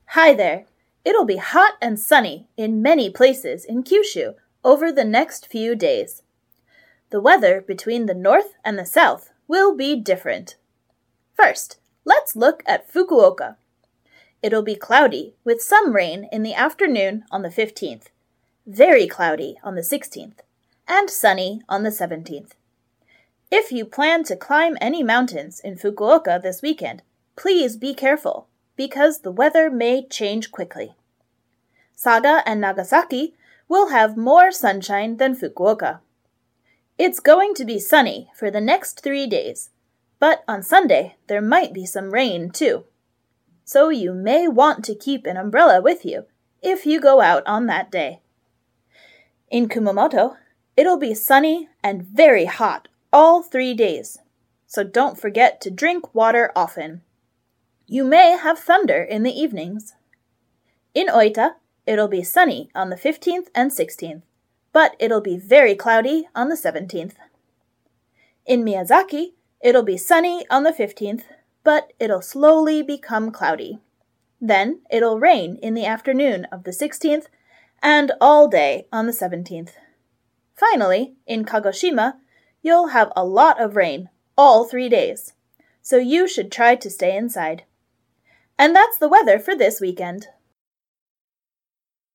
Hi there. It'll be hot and sunny in many places in Kyushu over the next few days. The weather between the north and the south will be different. First, let's look at Fukuoka. It'll be cloudy with some rain in the afternoon on the 15th, very cloudy on the 16th, and sunny on the 17th. If you plan to climb any mountains in Fukuoka this weekend, please be careful, because the weather may change quickly. Saga and Nagasaki will have more sunshine than Fukuoka. It's going to be sunny for the next 3 days, but on Sunday there might be some rain too. So you may want to keep an umbrella with you if you go out on that day. In Kumamoto, it'll be sunny and very hot all 3 days, so don't forget to drink water often. You may have thunder in the evenings. In Oita, it'll be sunny on the 15th and 16th, but it'll be very cloudy on the 17th. In Miyazaki, it'll be sunny on the 15th, but it'll slowly become cloudy. Then it'll rain in the afternoon of the 16th and all day on the 17th. Finally, in Kagoshima, you'll have a lot of rain all 3 days, so you should try to stay inside. And that's the weather for this weekend.